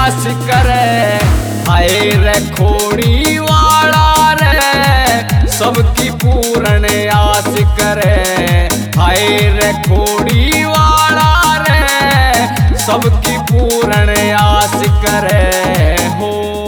आस करे, हाय रे खोड़ी वाला रे सबकी पूर्ण आस करे, हाय रे खोड़ी वाला रे सबकी पूर्ण आस करे हो।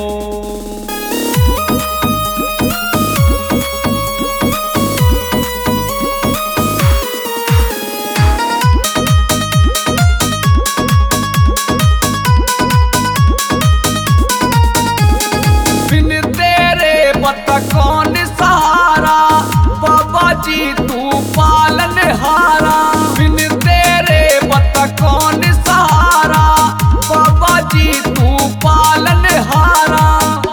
कौन सहारा बाबा जी तू पालन हारा, बिन तेरे बता कौन सहारा बाबा जी तू पालन हारा।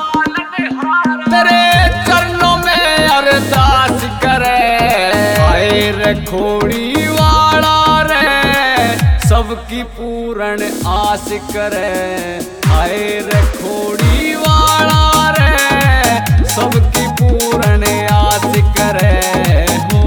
तेरे चरणों में अरदास करे, हाय रे खोड़ी वाला रे सबकी पूर्ण आस करे, हाय रे खोड़ी वाला रे सबकी पूर्ण आस करे हो।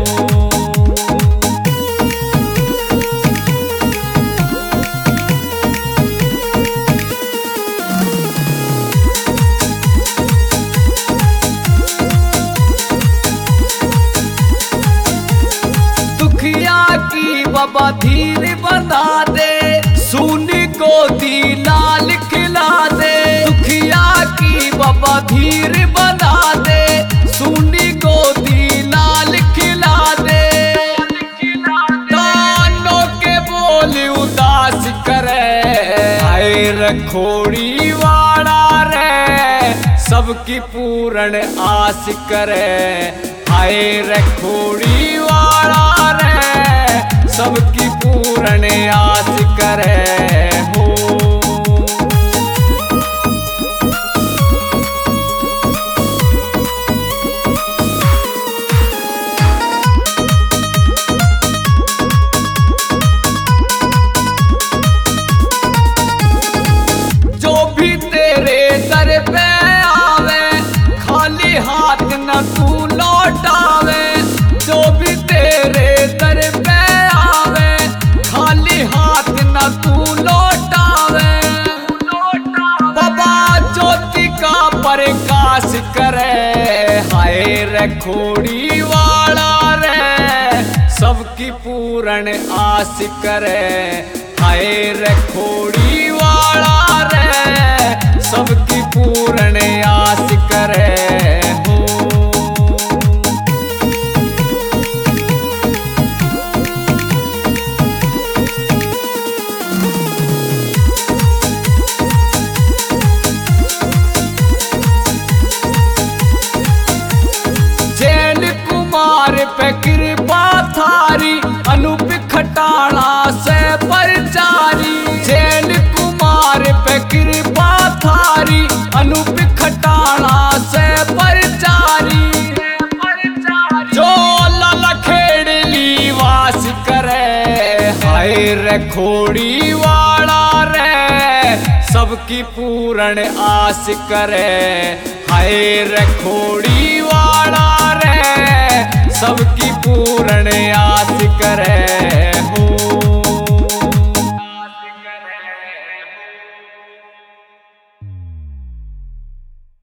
दुखिया की बाबा धीर बना दे, सुनी गोदी लाल खिला दे। दुखिया की बाबा धीर बना दे, सुनी गोदी लाल खिला दे। दानों के बोल उदास करे, हाय रे खोड़ी वाला रे सबकी पूर्ण आस करे, हाय रे खोड़ी वाला रे सबकी पूर्ण आस करे हो। दर पे आवे खाली हाथ न तू लौटावे, जो भी तेरे दर पे आवे खाली हाथ न तू लौटावे। बाबा ज्योति का प्रकाश करे, हाय रे खोड़ी वाला रे सबकी पूर्ण आस करे, हाय रे खोड़ी वाला रे सबकी पूर्ण आस करे हो। जैन कुमार पे कृपा थारी, अनूप खटाड़ा से परचारी। जैन कुमार पे कृपा थारी, अनूप खटाड़ा से परचारी। जो ललखेड़ली वास करे, हाय रे खोड़ी वाला रे सबकी पूर्ण आस करे, हाय रे खोड़ी वाला रे सबकी पूर्ण